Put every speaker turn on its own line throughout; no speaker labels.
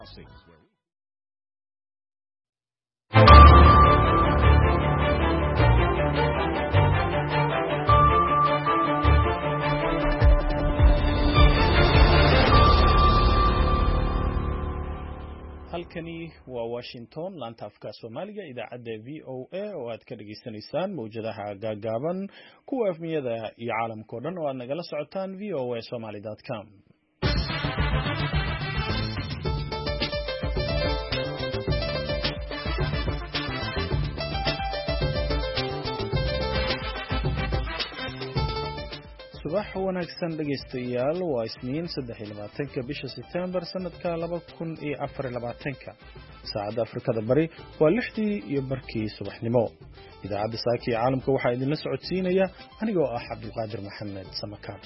halkani waa Washington laanta afka Soomaaliga idaacadda VOA oo aad ka dhageysanaysaan mowjadaha gaagaaban kuwa afmiyada iyo caalamka oo dhan oo aad nagala socotaan voasomali.com. subax wanaagsan dhageystayaal waa Isniin 23 bisha September sanadka 2024 saacada Afrikada Bari waa 6:00 subaxnimo idaacadda saaki caalamka waxaa idin la socodsiinaya anigoo ah Cabdulqaadir Maxamed Samakaan.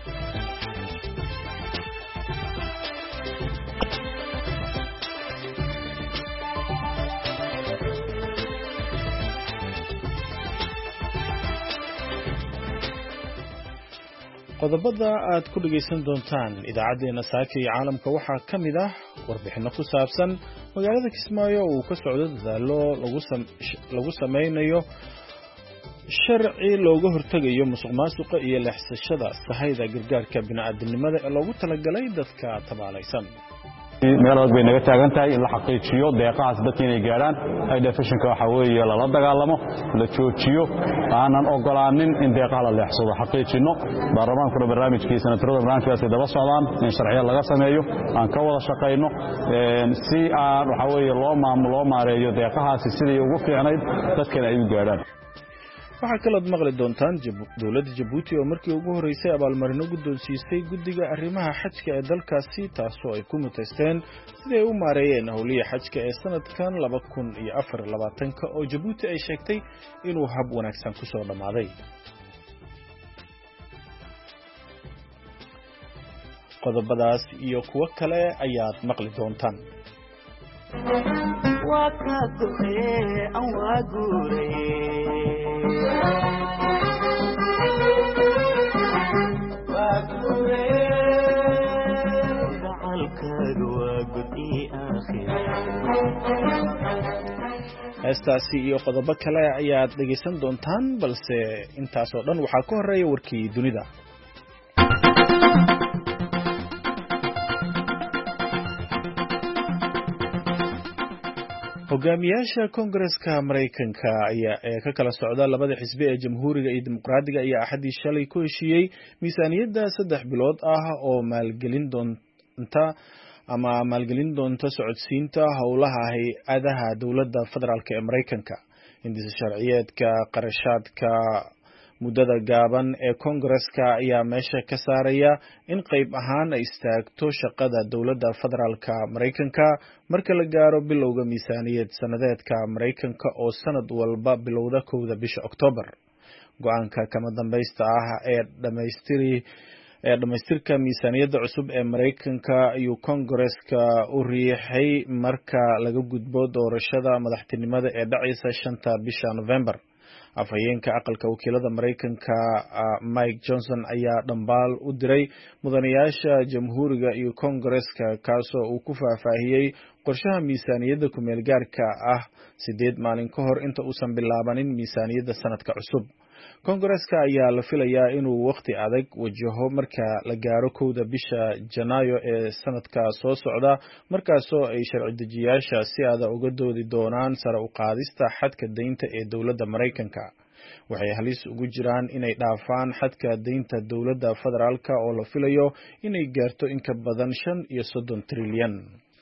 qodobada aad ku dhageysan doontaan idaacadeena saaka iyo caalamka waxaa ka mid ah warbixino ku saabsan magaalada Kismaayo oo ka socdo dadaalo lagu sameynayo sharci looga hortagayo musuqmaasuqa iyo leexsashada sahayda gargaarka bini'aadanimada ee loogu talagalay dadka tabaalaysan.
meelaad bay naga taagan tahay in la xaqiijiyo deeqahaas dadka inay gaaraan hay'adda fashinka waxa weeye la dagaalamo la joojiyo aanan ogolaanin in deeqaha la leexsado xaqiijino baarlamaanka barnaamijkiisa tirada barnaamijkaas daba socdaan in sharciyo laga sameeyo aan ka wada shaqeyno si aan waxa weeye loo maareeyo deeqahaas sidii ugu fiicnayd dadkana ay u gaaraan.
waxaa kala maqli doontaan dawladda Djibouti oo markii ugu horeysay abaalmarino guddoonsiisay guddiga arrimaha xajka ee dalkaasi taasoo ay ku mutaysteen sidii ay u maareeyeen howliya xajka ee sanadkan 2024 oo Djibouti ay sheegtay inuu hab wanaagsan ku soo dhamaaday. qodobadaas iyo kuwa kale ayaad maqli doontaan. heestaasi iyo qodobo kale ayaad dhageysan doontaan balse intaas oo dhan waxaa ka horeeya warkii dunida. hogaamiyaasha Kongareeska Mareykanka ayaa ka kala socda labada xisbi ee Jamhuuriga iyo Dimuqraadiga ayaa axadii shalay ku heshiiyey miisaaniyadda 3 bilood ah oo maalgelin doonta socodsiinta howlaha hay'adaha dawladda federaalka ee Mareykanka. hindisa sharciyeedka qarashaadka muddada gaaban ee Kongareeska ayaa meesha ka saaraya in qayb ahaan ay istaagto shaqada dawladda federaalka Mareykanka marka la gaaro bilowga miisaaniyad sanadeedka Mareykanka oo sanad walba bilowda 1 bisha Oktoobar. go'aanka kama dambaysta ah ee dhamaystirka miisaaniyadda cusub ee Mareykanka ayuu Kongareeska u riixay marka laga gudbo doorashada madaxtinimada ee dhacaysa 5 bisha November. afhayeenka aqalka wakiilada Mareykanka Mike Johnson ayaa dhambaal u diray mudanayaasha Jamhuuriga iyo Kongareeska kaasoo uu ku faahfaahiyey qorshaha miisaaniyadda ku meel gaarka ah 8 maalin ka hor inta uusan bilaabanin miisaaniyadda sanadka cusub. Kongareeska ayaa la filayaa inuu waqti adag wajaho marka la gaaro 1 bisha Janaayo ee sanadka soo socda markaasoo ay sharci dejiyaasha si adag uga doodi doonaan sare u qaadista xadka deynta ee dawladda Mareykanka. waxay halis ugu jiraan inay dhaafaan xadka deynta dawladda federaalka oo la filayo inay gaarto in ka badan 35 trilyan.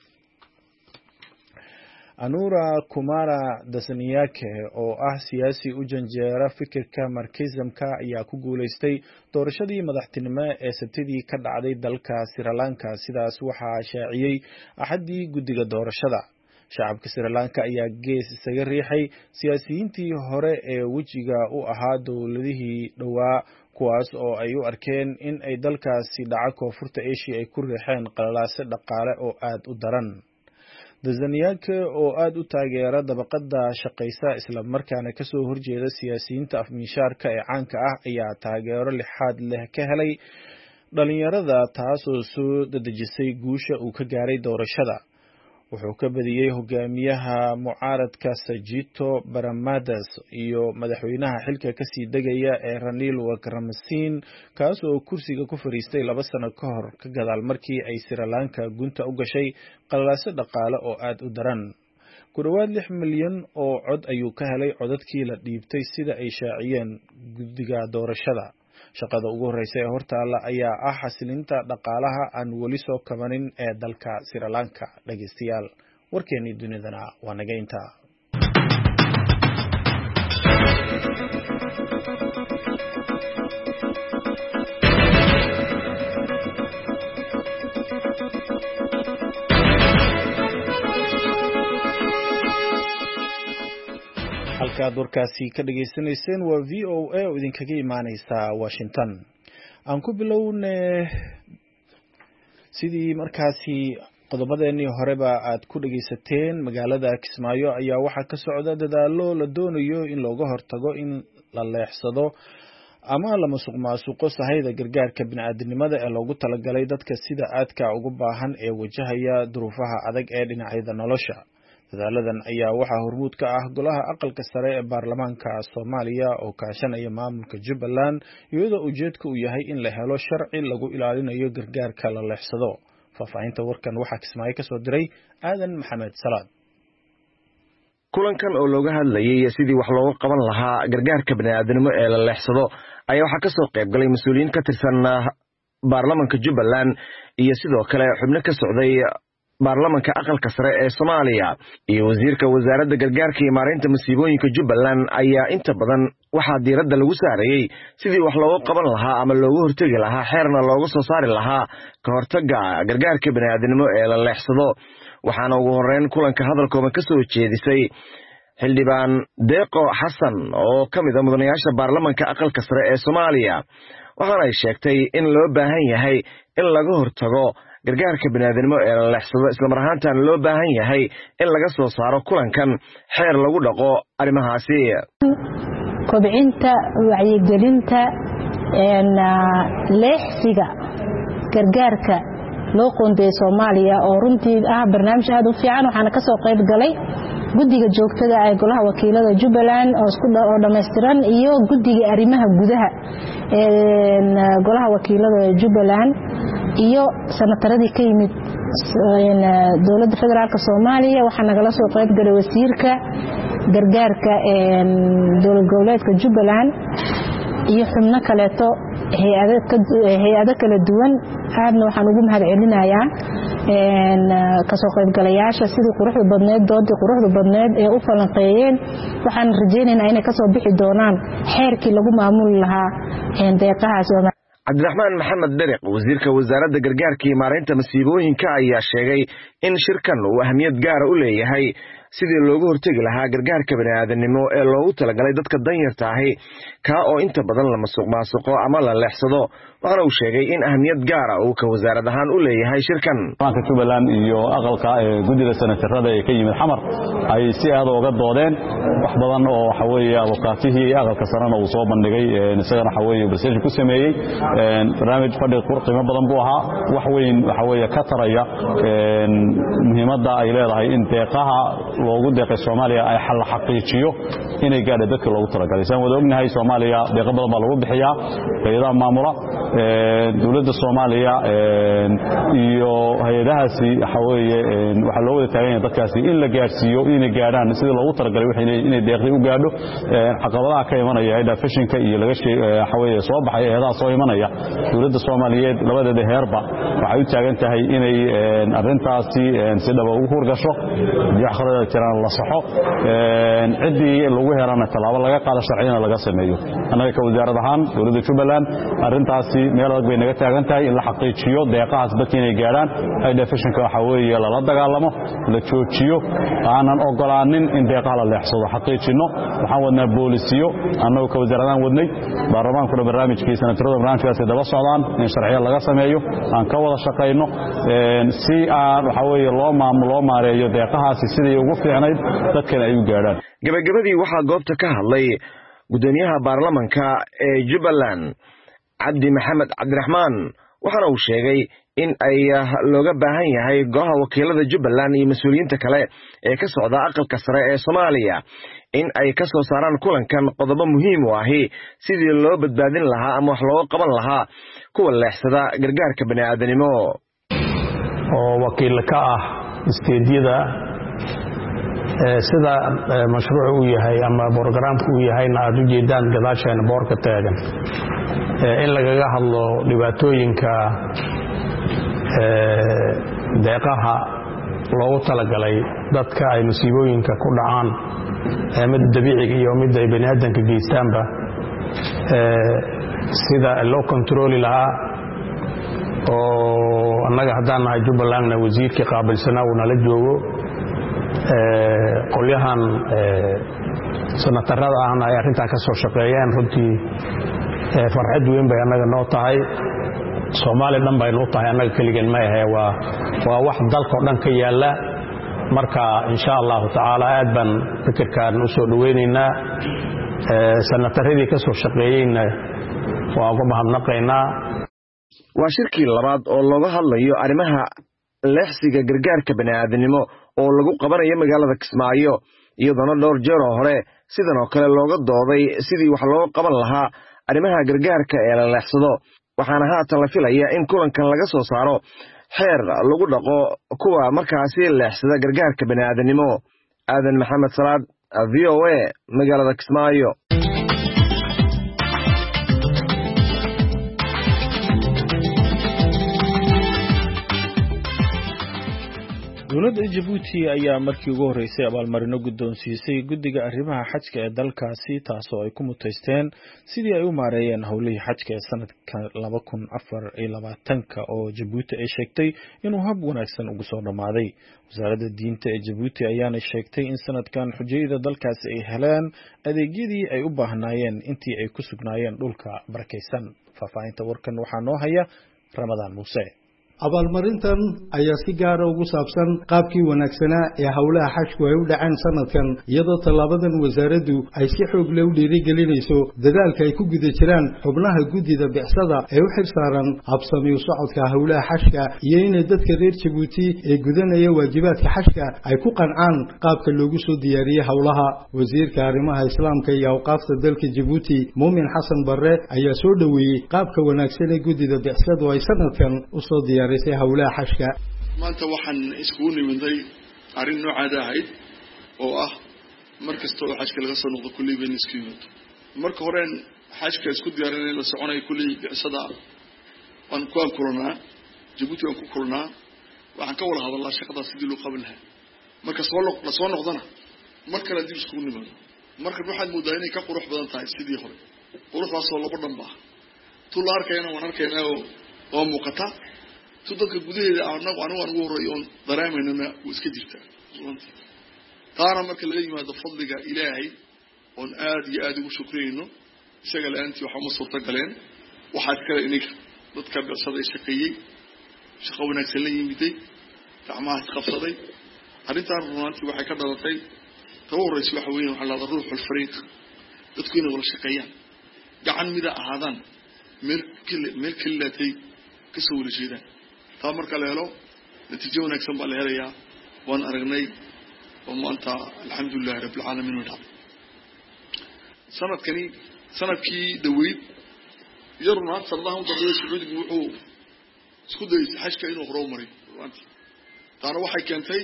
Anura Kumara Dassaniyake oo ah siyaasi u janjeera fikirka Marxismka ayaa ku guuleystay doorashadii madaxtinimo ee Sabtidii ka dhacday dalka Sri Lanka. sidaas waxaa shaaciyey axadii guddiga doorashada. shacabka Sri Lanka ayaa gees isaga riixay siyaasiyiintii hore ee wajiga u ahaa dowladihii dhowaa kuwaas oo ay u arkeen in ay dalkaasi dhaca koonfurta Asia ay ku riixeen qalalaase dhaqaale oo aad u daran. Dassaniyake oo aad u taageera dabaqada shaqeysa isla markaana ka soo horjeeda siyaasiyiinta afmiishaarka ee caanka ah ayaa taageero lixaad leh ka helay dhalinyarada taasoo soo dadejisay guusha uu ka gaaray doorashada. wuxuu ka badiyey hogaamiyaha mucaaradka Sajito Baramadas iyo madaxweynaha xilka kasii degaya ee Ranil Wickremesinghe kaas oo kursiga ku fariistay 2 sano ka hor ka gadaal markii ay Sri Lanka gunta u gashay qalalaase dhaqaale oo aad u daran. Ku dhawaad 6 milyan oo cod ayuu ka helay codadkii la dhiibtay sida ay shaaciyeen guddiga doorashada. Shaqada ugu horeysa ee hortaala ayaa ah xasilinta dhaqaalaha aan weli soo kabanin ee dalka Sri Lanka. Dhageystayaal, warkeennii dunidana waa naga intaa. halkaad warkaasi ka dhageysanayseen waa VOA oo idinkaga imaaneysa Washington. aan ku bilownay sidii markaasi qodobadeennii horeba aad ku dhageysateen magaalada Kismaayo ayaa waxaa ka socda dadaalo la doonayo in looga hortago in la leexsado ama la musuqmaasuqo sahayda gargaarka bini'aadanimada ee loogu talagalay dadka sida aadka ugu baahan ee wajahaya duruufaha adag ee dhinacyada nolosha. dadaaladan ayaa waxaa hormuud ka ah golaha aqalka sare ee baarlamaanka Soomaaliya oo kaashanaya maamulka Jubbaland iyadoo ujeedku uu yahay in la helo sharci lagu ilaalinayo gargaarka la leexsado. Faafahinta warkan waxaa Kismaayo ka soo diray Aadan Maxamed Salaad.
kulankan oo looga hadlayay sidii wax looga qaban lahaa gargaarka bini'aadanimo ee la leexsado ayaa waxaa ka soo qayb galay mas'uuliyiin ka tirsan baarlamaanka Jubbaland iyo sidoo kale xubno ka socday baarlamaanka aqalka sare ee Soomaaliya iyo wasiirka wasaaradda gargaarka iyo maareynta masiibooyinka Jubbaland ayaa inta badan waxaa diiradda lagu saarayay sidii wax looga qaban lahaa ama looga hortagi lahaa xeerna looga soo saari lahaa ka hortagga gargaarka bini'aadanimo ee la leexsado. waxaana ugu horeyn kulanka hadalkooda ka soo jeedisay xildhibaan Deeqo Xasan oo ka mid ah mudanayaasha baarlamaanka aqalka sare ee Soomaaliya. waxaana ay sheegtay in loo baahan yahay in laga hortago gargaarka bini'aadanimo ee la leexsado isla mar ahaantaana loo baahan yahay in laga soo saaro kulankan xeer lagu dhaqo arrimahaasi.
kobcinta wacyigelinta leexsiga gargaarka loo qoondeeyay Soomaaliya oo runtii ah barnaamij aad u fiican. waxaana ka soo qayb galay guddiga joogtada ah ee golaha wakiilada Jubbaland oo dhameystiran iyo guddiga arrimaha gudaha ee golaha wakiilada Jubbaland iyo sanataradii ka yimid dowladda federaalka Soomaaliya. waxaa nagala soo qayb galay wasiirka gargaarka ee dowlad goboleedka Jubbaland iyo xubno kaleeto hay'ado kala duwan. aadna waxaan ugu mahadcelinayaa ka soo qaybgalayaasha sidii quruxda badneed doodii quruxda badneed ee u falanqeeyeen. waxaan rajaynaynaa inay ka soo bixi doonaan xeerkii lagu maamuli lahaa deeqahaas.
Cabdiraxmaan Maxamed Dereq wasiirka wasaaradda gargaarka iyo maareynta masiibooyinka ayaa sheegay in shirkan uu ahmiyad gaar ah u leeyahay sidii looga hortagi lahaa gargaarka bini'aadanimo ee loogu talagalay dadka danyarta ahi ka oo inta badan la musuqmaasuqo ama la leexsado. waxaana uu sheegay in ahmiyad gaar ah uu ka wasaarad ahaan u leeyahay shirkan.
baarlamaanka Jubbaland iyo aqalka guddiga senatarada ee ka yimid xamar ay si aad uga doodeen wax badan oo waxa weeye abukaatihii aqalka sarena uu soo bandhigay isagana waxa weeye barnaamij ku sameeyay barnaamij fadhi qiimo badan buu ahaa wax weyn waxa weeye ka taraya muhiimadda ay leedahay in deeqaha loogu deeqay Soomaaliya ay xal xaqiijiyo inay gaadho dadka loogu talagalay. saan wada ognahay Soomaaliya deeqa badan baa lagu bixiyaa hay'adaha maamula dowladda Soomaaliya iyo hay'adahaasi waxa weeye waxa loo wada taagan yahay dadkaasi in la gaarsiiyo inay gaadhaan sidii loogu talagalay inay deeqdi u gaadho. caqabadaha ka imanaya hay'ada fashinka iyo laga waxa weeye soo baxay hay'adaha soo imanaya dowladda Soomaaliyeed labadeeda heerba waxay u taagan tahay inay arrintaasi si dhab ah ugu hurgasho jaxrada jiraan la saxo cidii lagu heerana talaabo laga qaado sharciyana laga sameeyo. anaga ka wasaarad ahaan dowladda Jubbaland arrintaasi meel adag bay naga taagan tahay in la xaqiijiyo deeqahaas dadka inay gaaraan hay'ada fashinka waxa weeye la dagaalamo la joojiyo aanan ogolaanin in deeqaha la leexsado xaqiijino. waxaan wadnaa boolisiyo anaga ka wasaaradan wadnay baarlamaanka barnaamijkiisa senatarada barnaamijkaasi daba socdaan in sharciyo laga sameeyo aan ka wada shaqeyno si aan waxa weeye loo maareeyo deeqahaasi sidii ugu fiicnayd dadkan ay u gaaraan.
gabagabadii waxaa goobta ka hadlay gudoomiyaha baarlamaanka ee Jubbaland Cabdi Maxamed Cabdiraxmaan. waxaana uu sheegay in ay looga baahan yahay golaha wakiilada Jubbaland iyo mas'uuliyiinta kale ee ka socda aqalka sare ee Soomaaliya in ay ka soo saaraan kulankan qodobo muhiim u ah sidii loo badbaadin lahaa ama wax loo qaban lahaa kuwa leexsada gargaarka bani'aadanimo
oo wakiil ka ah isteediyada sida mashruucu uu yahay ama barnaamijku uu yahayna aad u jeedaan gadaashayna boorka taagan in lagaga hadlo dhibaatooyinka deeqaha loogu talagalay dadka ay musiibooyinka ku dhacaan mid dabiiciga iyo mid ay bani'aadanka geystaanba sida loo kontrooli lahaa oo annaga haddaan nahay Jubbalandna wasiirkii qaabilsanaa uu nala joogo qolyahan sanatarada ahna ay arrintaa ka soo shaqeeyeen runtii farxad weyn bay annaga noo tahay Soomaali dhan bay noo tahay annaga kaliyan ma ahe waa wax dalka oo dhan ka yaala marka insha Allah taala aad ban fikirkan u soo dhaweynaynaa sanataradii ka soo shaqeeyayna waa uga mahadnaqaynaa
waa shirkii labaad oo looga hadlayo arrimaha leexsiga gargaarka bani'aadanimo oo lagu qabanayo magaalada Kismaayo iyadoo dhowr jeer hore sidan oo kale looga dooday sidii wax loo qaban lahaa arrimaha gargaarka ee la leexsado waxaana haatan la filayaa in kulankan laga soo saaro xeer lagu dhaqo kuwa markaasi leexsada gargaarka bani'aadanimo aadan maxamed salaad VOA magaalada Kismaayo
dowladda Djibouti ayaa markii ugu horeysay abaalmarino guddoonsiisay guddiga arrimaha xajka ee dalkaasi taasoo ay ku muteysteen sidii ay u maareeyeen howlihii xajka ee sanadka 2024 oo Djibouti ay sheegtay inuu hab wanaagsan ugu soo dhamaaday wasaaradda diinta ee Djibouti ayaana sheegtay in sanadkan xujayada dalkaasi ay heleen adeegyadii ay u baahnaayeen intii ay ku sugnaayeen dhulka barakeysan faafahinta warkan waxaa noo haya Ramadaan Muuse
abaalmarintan ayaa si gaar ah ugu saabsan qaabkii wanaagsanaa ee hawlaha xajku ay u dhaceen sanadkan iyadoo talaabadan wasaaraddu ay si xoog leh u dhiirigelinayso dadaalka ay ku guda jiraan xubnaha guddida bicsada ee u xirsaaran habsami u socodka hawlaha xajka iyo inay dadka reer Djibouti ee gudanaya waajibaadka xajka ay ku qancaan qaabka loogu soo diyaariyay hawlaha wasiirka arrimaha islaamka iyo awqaafta dalka Djibouti Muumin Xasan Barre ayaa soo dhaweeyay qaabka wanaagsan ee guddida bicsadu ay sanadkan u soo hawlaha xajka
maanta waxaan isku niminday arrin noocaad ahayd oo ah markasta oo xajka laga soo noqdo kulli been isku yimid marka hore xajka isku diyaarinay la soconay kulli bicsada aan ku kulnaa Djibouti aan ku kulnaa waxaan ka wada hadalnaa shaqada sidii loo qaban lahaa marka soo noqdana marka la dib isku nimaado marka waxaan moodaa inay ka qurux badan tahay sidii hore quruxdaas oo laba dhanba tuu arkayna waan arkaynaa oo muuqata dadka gudaheeda anagu ugu horeeyo dareemayna iska jirta taana marka laga yimaado fadliga Ilaahay oo aad iyo aad ugu shukreyno isaga laantii waxa ma suurta galeen waxa kale inay dadka bicsada shaqeeyay shaqo wanaagsan la yimiday gacmaha qabsaday arrintan runtii waxay ka dhalatay tawreys waxa weyn waxa la ruuxul fariiq dadku inay wada shaqeeyaan gacan mida ahaadaan meel kalilatay ka soo wada taa marka la helo natiijo wanaagsan baa la helayaa waan aragnay oo maanta alxamdulillah rabbil alamin wada sanadkii dhaweyd yarna sallallahu alayhi wa sallam wuxuu isku dayay xajka inuu horumariyo taana waxay keentay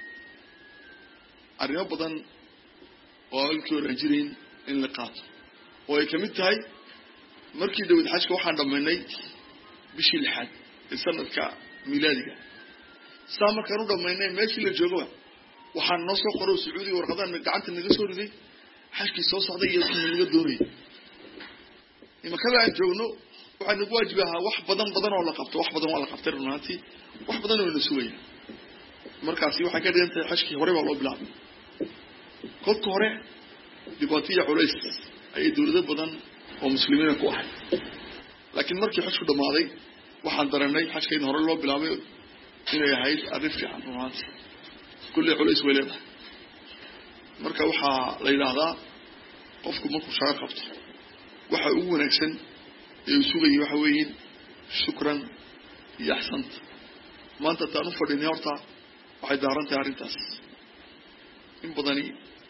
arrimo badan oo ay ku jireen in la qaato oo ay kamid tahay markii dhaweyd xajka waxaan dhameynay bishii lixaad sanadka milaadiga markaan u dhamaynay meeshii la joogo waxaan noo soo qoray Sacuudiga warqadan gacanta naga soo riday xajkii soo socday iyo naga doonay marka aan joogno waxaan nagu waajibaha wax badan oo la qabto wax badan oo la qabtay runtii wax badan oo la sugay markaasi waxay ka dhigantay xajkii hore baa loo bilaabay kolka hore dibaatiya culays ay dawlado badan oo muslimiin ku ahay laakiin markii xajku dhamaaday waxaan dareennay xajka in hore loo bilaabay inay ahayd arrin fiican runtii kulli culays way leedahay marka waxaa la yiraahdaa qofku markuu shaqo qabto waxa ugu wanaagsan ee uu sugay waxa weeyeen shukran iyo axsanta maanta taan u fadhinay horta waxay daaran tahay arrintaas in badani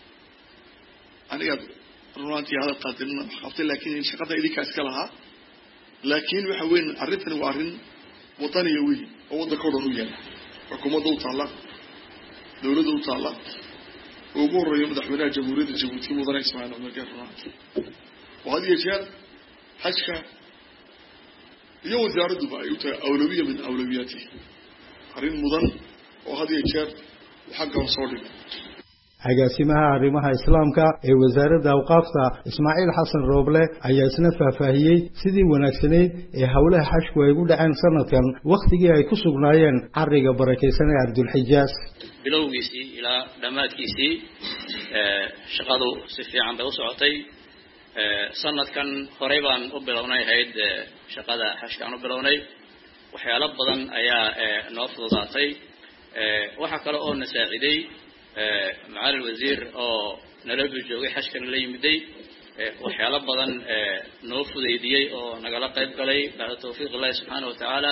aniga runaantii hadal qaadilina wax qabtay laakiin shaqada idinkaa iska lahaa laakiin waxa weyn arrintani waa arrin wadaniya weyn oo waddanka o dhan u yaala xukuumadda u taalla dowladda u taalla oo ugu horreeyo madaxweynaha jamhuuriyadda jabuuti mudane ismaaciil cumar geer runaantii oo had iyo jeer xajka iyo wasaaradduba ay u tahay awlawiya min awlawiyaatihi arrin mudan oo had iyo jeer xagga hor soo dhigay
agaasimaha arrimaha islaamka ee wasaaradda awqaafta Ismaaciil Xasan Rooble ayaa isna faahfaahiyay sidii wanaagsaneyd ee hawlaha xajku ay ugu dhaceen sanadkan waqtigii ay ku sugnaayeen xariga barakeysan ee Ardulxijaas
bilowgiisii ilaa dhamaadkiisii shaqadu si fiican bay u socotay sanadkan horey baan u bilownay hayd shaqada xajkaan u bilownay waxyaalo badan ayaa noo fududaatay waxa kale oo na saaciday معالي الوزير أو نلبي جوجي حشكن اللي يمدي وحياة بدن نوفذ يديه أو نقل قيد قلي بعد توفيق الله سبحانه وتعالى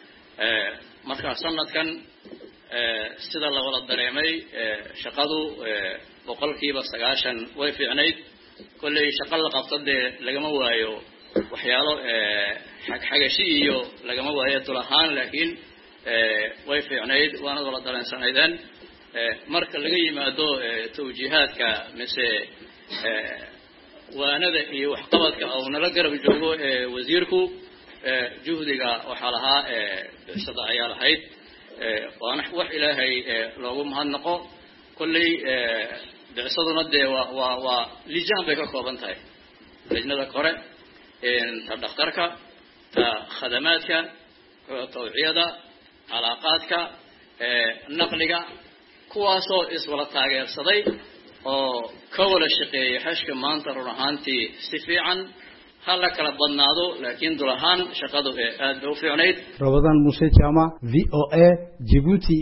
مركز صنّت كان سيد الله ولا الدريمي شقادو بقول كي بس عشان ويفي عنيد كل شقال قبض لجمع وياه وحياة حاجة شيء لجمع وياه طلعان لكن ويفي عنيد وأنا ولا الدريم سنيدان marka laga yimaado tawjiihaadka mise waanada iyo wax qabadka oo nala garab joogo wasiirku juhdiga waxa lahaa sada ayaa lahayd waana wax ilaahay loogu mahadnaqo kulli bisaduna waa lijaan bay ka kooban tahay lajnada kore ta dhakhtarka ta khadamaadka tawciyada alaaqaadka naqliga kuwaasoo iswala taageersaday oo ka wada shaqeeyay xashka maanta run ahaantii si fiican hala kala badnaado laakiin dul ahaan shaqadu aad bay u fiicnayd
Ramadan Muuse Jama VOA Djibouti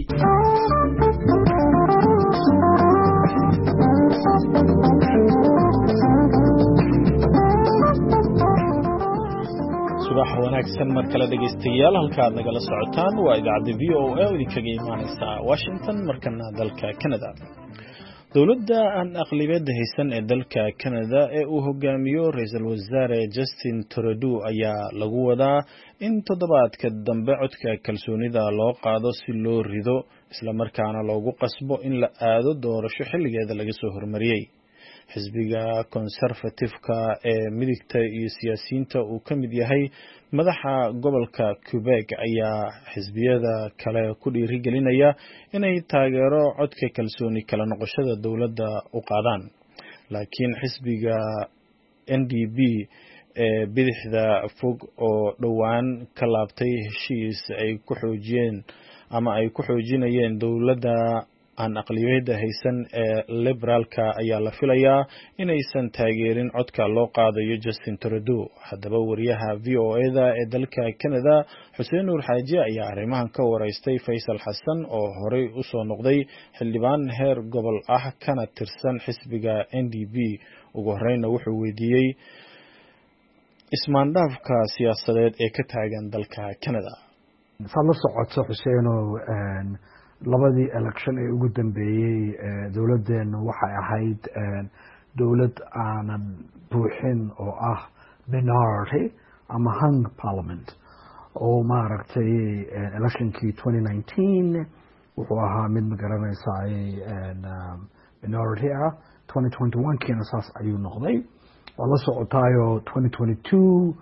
subax wanaagsan mar kale dhageystayaal halka aad nagala socotaan waa idaacada VOA oo idinkaga imaanaysa Washington markana dalka Canada dawladda aan aqlabiyadda haysan ee dalka Canada ee uu hogaamiyo ra'iisul wasaare Justin Trudeau ayaa lagu wadaa in toddobaadka dambe codka kalsoonida loo qaado si loo rido isla markaana loogu qasbo in la aado doorasho xilligeeda laga soo hormariyay xisbiga conservative-ka ee midigta iyo siyaasiyiinta uu ka mid yahay madaxa gobolka Quebec ayaa xisbiyada kale ku dhiirigelinaya inay taageero codka kalsooni kala noqoshada dawladda u qaadaan laakiin xisbiga NDP ee bidixda fog oo dhawaan ka laabtay heshiis ay ku xoojiyeen ama ay ku xoojinayeen dawladda aan aqlabiyadda haysan ee liberalka ayaa la filayaa inaysan taageerin codka loo qaadayo Justin Trudeau haddaba wariyaha VOA-da ee dalka Canada Xuseen Nuur Xaaji ayaa arrimahan ka wareystay Faysal Xasan oo horey u soo noqday xildhibaan heer gobol ah kana tirsan xisbiga NDP ugu horeyna wuxuu weydiiyey ismaandhaafka siyaasadeed ee ka taagan dalka Canada
fadlan socodso Xuseeno labadii election ee ugu dambeeyay dawladdeena waxay ahayd dawlad aanan buuxin oo ah minority ama hung parliament oo maaragtay electionkii 2019 wuxuu ahaa mid ma garanaysaa minority ah 2021 kiina saas ayuu noqday oo la socotaayo 2022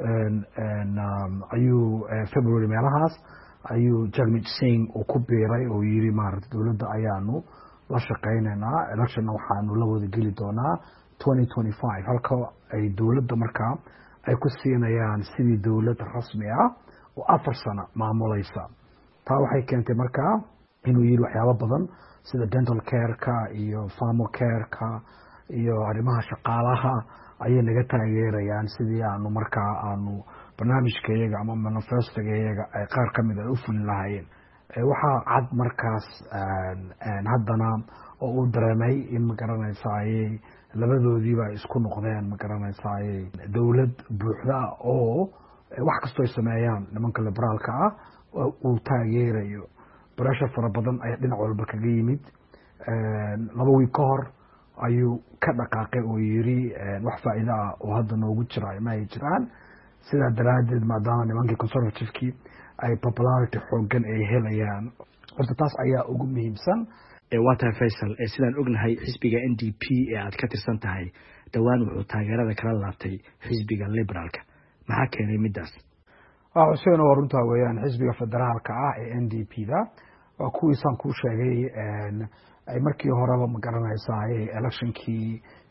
ayuu February meelahaas ayuu Jagmeet Singh uu ku biiray oo yiri maaragtay dawladda ayaanu la shaqeynaynaa election waxaanu la wada geli doonaa 2025 halka ay dawladda markaa ay ku siinayaan sidii dawlad rasmi ah oo 4 sano maamulaysa taa waxay keentay markaa inuu yiri waxyaabo badan sida dental care-ka iyo farmer care-ka iyo arrimaha shaqaalaha ayay naga taageerayaan sidii aanu markaa aanu barnaamijkayaga ama manifestogayaga ay qaar ka mid ah u fulin lahaayeen waxaa cad markaas haddana oo uu dareemay in ma garanaysaay labadoodiiba isku noqdeen ma garanaysaay dawlad buuxda oo wax kastoo ay sameeyaan nimanka liberaalka ah uu taageerayo barashar fara badan ayaa dhinac walba kaga yimid 2 wiig ka hor ayuu ka dhaqaaqay oo yiri wax faa'iido ah oo hadda noogu jira ma ay jiraan sidaa daraadeed maadaama nimankii conservative-kii ay popularity xoogan ay helayaan horta taas ayaa ugu muhiimsan
waa tahay Faisal sidaan ognahay xisbiga NDP ee aad ka tirsan tahay dhawaan wuxuu taageerada kala laabtay xisbiga liberaalka maxaa keenay midaas
Xuseen oo runta weeyaan xisbiga federaalka ah ee NDP-da waa kuwii san ku sheegay ay markii horeba ma garanaysaa electionkii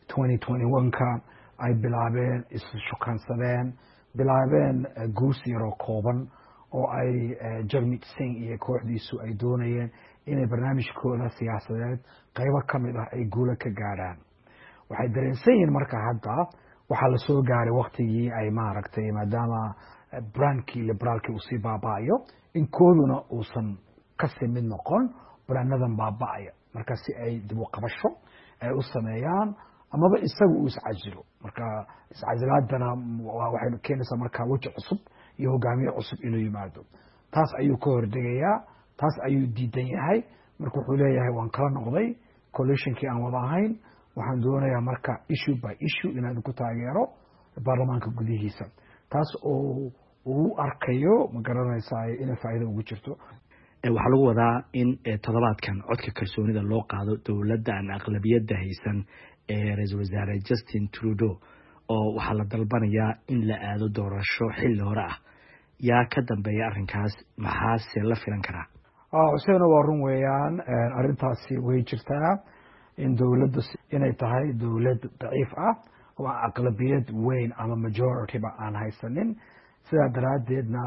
2021ka ay bilaabeen isu shukaansadeen bilaabeen guus yaro kooban oo ay Jagmeet Singh iyo kooxdiisu ay doonayeen inay barnaamijkooda siyaasadeed qaybo kamid ah ay guulo ka gaaraan waxay dareensan yihiin marka hadda waxa la soo gaaray waqtigii ay maaragtay maadaama brandkii liberaalkii uu sii baaba'ayo in kooduna uusan ka mid noqon brandadan baaba'aya marka si ay dib u qabasho ay u sameeyaan amaba isagu uu iscajilo marka iscajilaadana waxay keenaysaa marka waji cusub iyo hogaamiye cusub inuu yimaado taas ayuu ka hordegayaa taas ayuu diidan yahay marka wuxuu leeyahay waan kala noqday coalitionkii aan wada ahayn waxaan doonayaa marka issue by issue inaan ku taageero baarlamaanka gudihiisa taas oo uu arkayo ma garanaysaa inay faa'iido ugu jirto
waxaa lagu wadaa in toddobaadkan codka kalsoonida loo qaado dowladda aan aqlabiyadda haysan ee ra-iisul wasaare Justin Trudeau oo waxaa la dalbanayaa in la aado doorasho xilli hore ah yaa ka dambeeya arrinkaas maxaase la filan karaa
Xuseen waa run weeyaan arrintaasi way jirtaa in dowladdu inay tahay dowlad daciif ah oo aqlabiyad weyn ama majority ba aan haysanin sidaa daraadeedna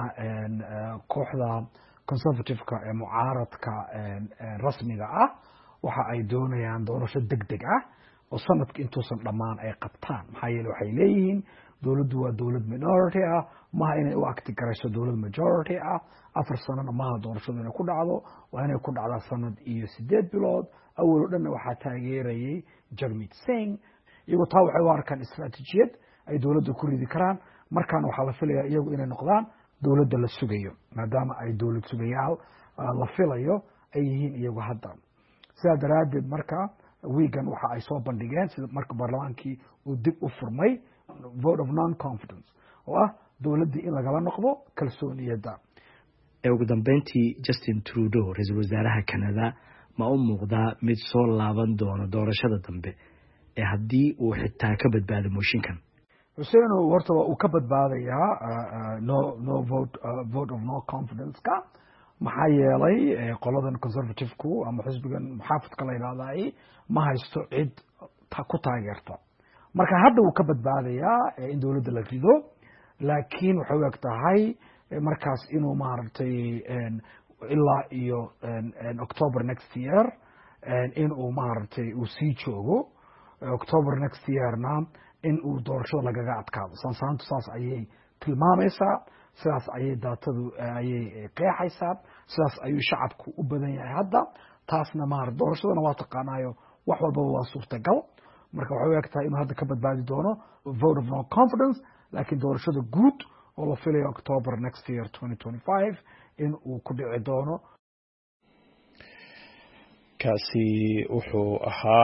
kooxda conservative-ka ee mucaaradka rasmiga ah waxa ay doonayaan doorasho degdeg ah oo sanadka intuusan dhammaan ay qabtaan maxaa yeelay waxay leeyihiin dowladdu waa dowlad minority ah maha inay u acti garayso dowlad majority ah 4 sanana maha doorashadu inay ku dhacdo waa inay ku dhacdaa sanad iyo 8 bilood awal oo dhanna waxaa taageerayay Jagmeet Singh iyagoo taa waxay u arkaan istaraatiijiyad ay dowladda ku ridi karaan markaana waxaa la filayaa iyagu inay noqdaan dowladda la sugayo maadaama ay dowlad sugayaal la filayo ay yihiin iyagu hadda sidaa daraadeed marka wiigan waxa ay soo bandhigeen sida marka baarlamaankii uu dib u furmay vote of non-confidence oo ah dowladdii in lagala noqdo kalsooniyadda
ugu dambeyntii Justin Trudeau ra-iisul wasaaraha Canada ma u muuqdaa mid soo laaban doono doorashada dambe haddii uu xitaa ka badbaado mooshinkan
Xuseen horta uu ka badbaadayaa no vote of no confidence ka maxaa yeelay qoladan conservative-ku ama xisbigan muxaafidka la yiraahday ma haysto cid ku taageerta marka hadda uu ka badbaadayaa in dowladda la rido laakiin waxay u eg tahay markaas inuu maaragtay ilaa iyo October next year in uu maaragtay uu sii joogo October next year-na in uu doorashada lagaga adkaado sansaantu saas ayay tilmaamaysaa sidaas ayay daatadu ayay qeexaysaa sidaas ayuu shacabku u badan yahay hadda taasna maar doorashadana waa taqaanaayo wax walbaba waa suurtagal marka waxay u eg tahay inuu hadda ka badbaadi doono vote of no confidence laakiin doorashada guud oo la filayo October next year 2025 in uu ku dhici doono
kaasi wuxuu ahaa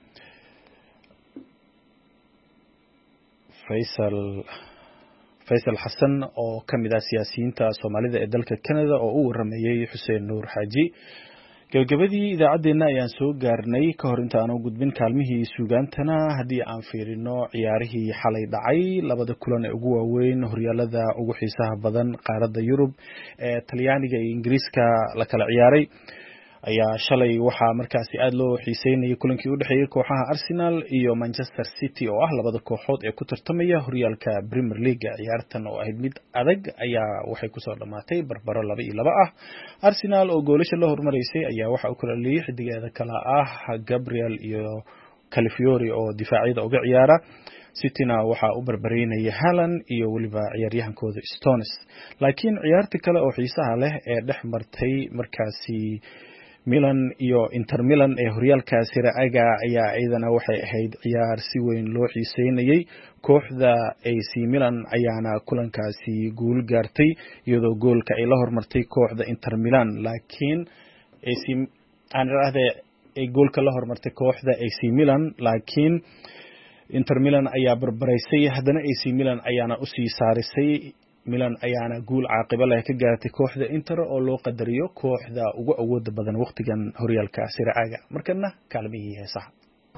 Faisal Xasan oo kamid ah siyaasiyiinta Soomaalida ee dalka Canada oo u waramayay Xuseen Nuur Xaaji gabagabadii idaacadeena ayaan soo gaarnay ka hor inta aan u gudbin kaalmihii suugaantana haddii aan fiirino ciyaarihii xalay dhacay labada kulan ee ugu waaweyn horyaalada ugu xiisaha badan qaaradda Yurub ee Talyaaniga iyo Ingiriiska la kala ciyaaray ayaa shalay waxaa markaasi aad loo xiiseynayay kulankii u dhaxeeyay kooxaha Arsenal iyo Manchester City oo ah labada kooxood ee ku tartamaya horyaalka Premier League ciyaartan oo ahayd mid adag ayaa waxay ku soo dhamaatay barbaro 2-2 ah Arsenal oo goolasha la hormareysay ayaa waxa uu kala leeyahay xidigeeda kala ah Gabriel iyo Calafiori oo difaacyada uga ciyaara Cityna waxa uu barbareynayay Haaland iyo waliba ciyaaryahankooda Stones laakiin ciyaarta kale oo xiisaha leh ee dhex martay markaasi Milan iyo Inter Milan ee horyaalka Serie A ayaa iyadana waxay ahayd ciyaar si weyn loo xiiseynayay. Kooxda AC Milan ayaana kulankaasi guul gaartay iyadoo goolka ay la hormartay kooxda Inter Milan, laakiin goolka la hormartay kooxda AC Milan, laakiin Inter Milan ayaa barbaraysay, haddana AC Milan ayaana u sii saarisay. Milan ayaana guul caaqibo leh ka gaartay kooxda Inter oo loo qadariyo kooxda ugu awoodda badan waqtigan horyaalka Serie A. Markana kaalmihii heesaha.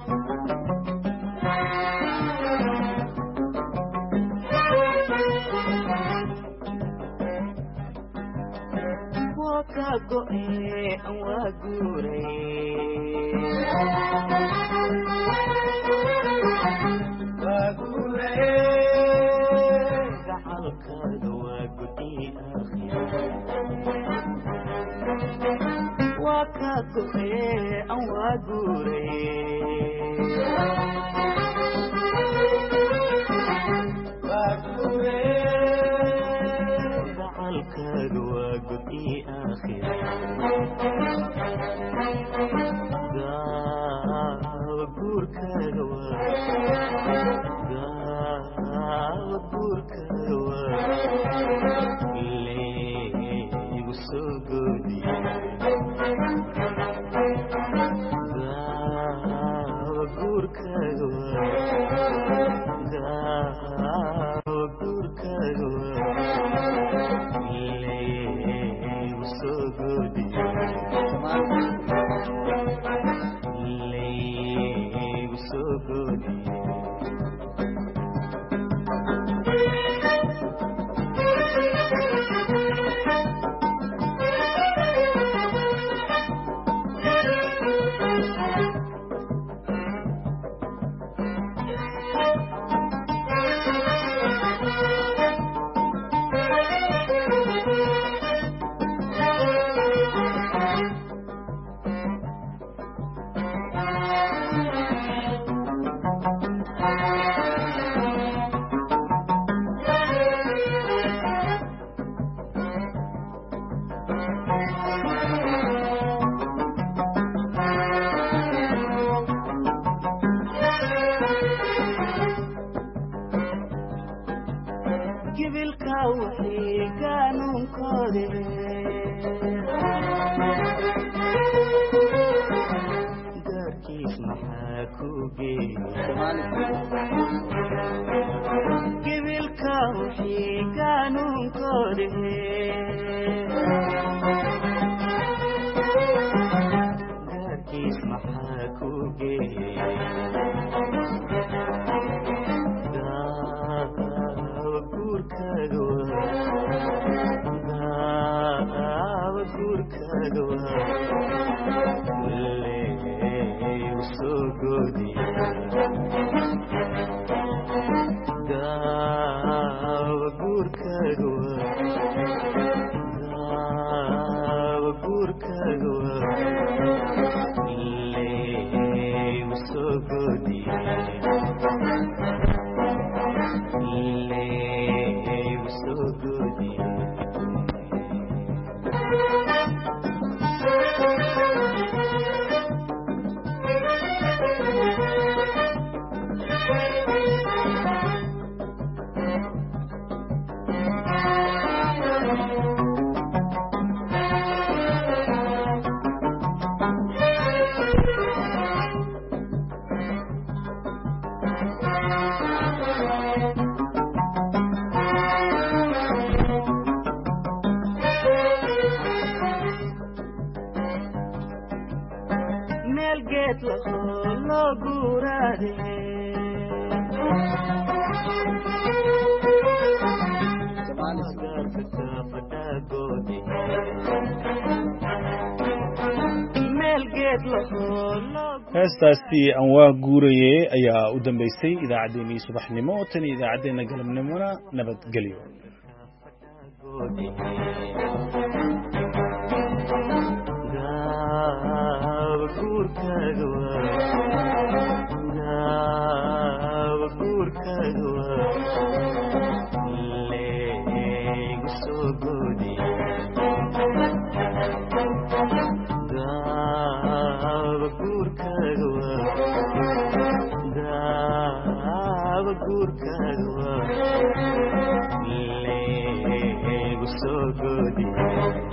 heestaasi aan waa guuraye ayaa u dambeysay idaacaddeenii subaxnimo tan idaacaddeenna galabnimona nabadgelyo
God guurkaaga daaba guurkaaga leegu soo goodi